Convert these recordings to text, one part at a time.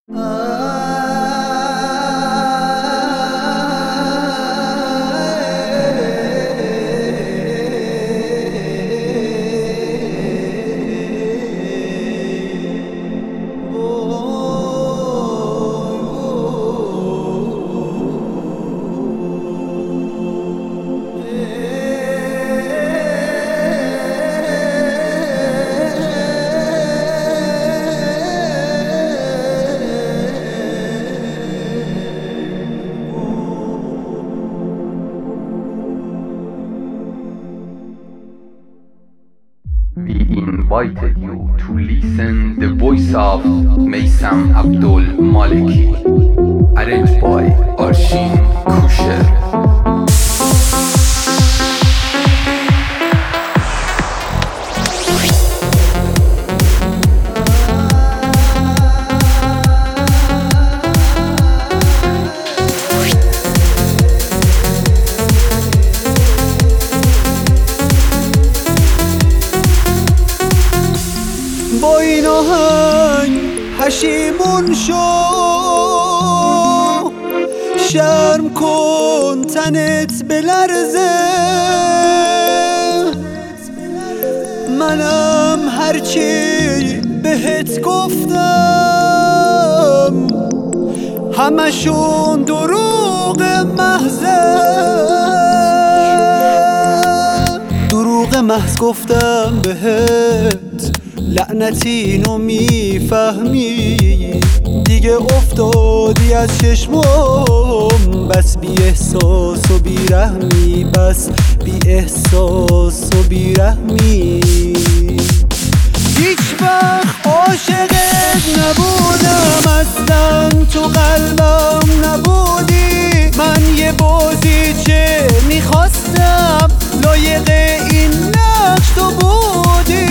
We invited you to listen the voice of Maysam Abdul Maliki, arranged by Arshin Kusher. با این آهنگ پشیمون شو، شرم کن تنت بلرزه. منم هرچی بهت گفتم همشون دروغ محضه، دروغ محض گفتم بهت، لعنتی اینو میفهمی دیگه، افتادی از چشمم، بس بی احساس و بی رحمی، بس بی احساس و بی رحمی. هیچ وقت عاشقت نبودم، اصلا تو قلبم نبودی، من یه بازیچه میخواستم، لایق این نقش تو بودی.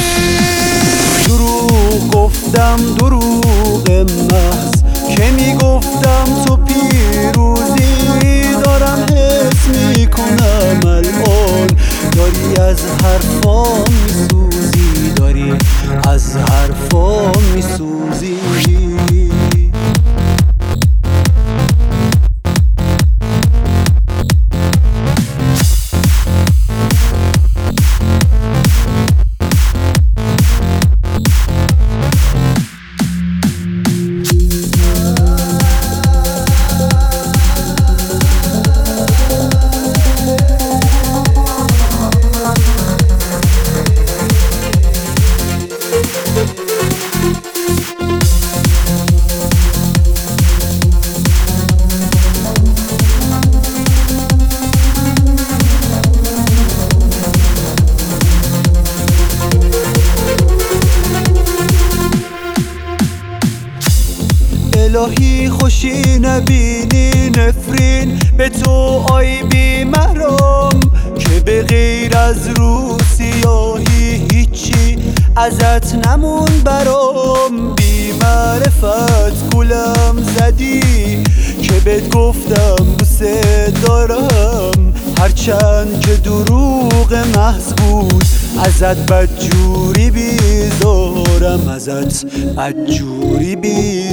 دروغ گفتم دروغ محض که میگفتم تو پیروزی، دارم حس میکنم الان داری از حرفام میسوزی، داری از حرفام میسوزی. الهی خوشی نبینی نفرین به تو آی بی محرم، که به غیر از رو سیاهی هیچی ازت نمون برام. بی معرفت گولم زدی که بهت گفتم دوست دارم، هرچند که دروغ محض بود، ازت بدجوری بیزارم، ازت بدجوری بیزارم.